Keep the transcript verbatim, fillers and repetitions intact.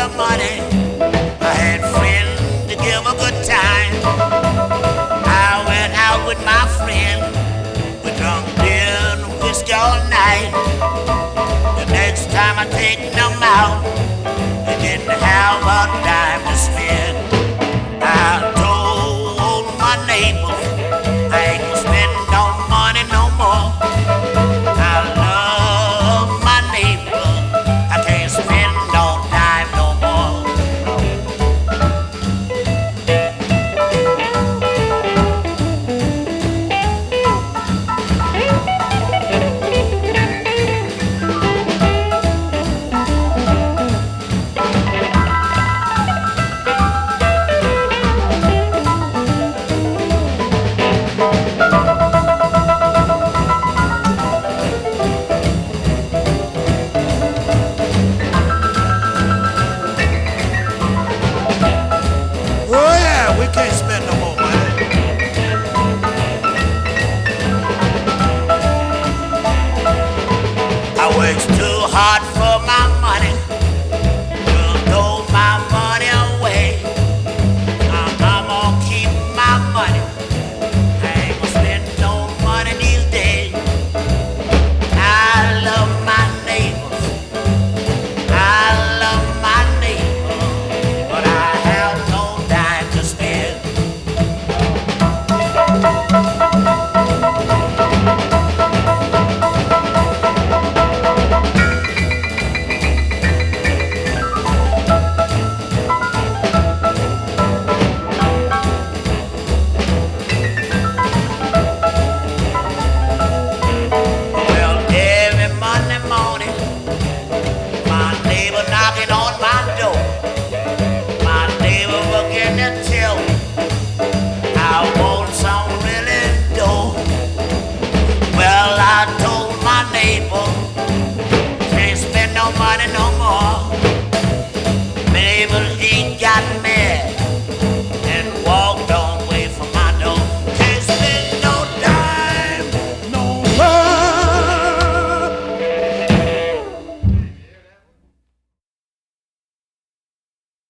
of money. I had friends to give a good time. I went out with my friend. We drunk beer and whiskey all night. The next time I take them out, they didn't have a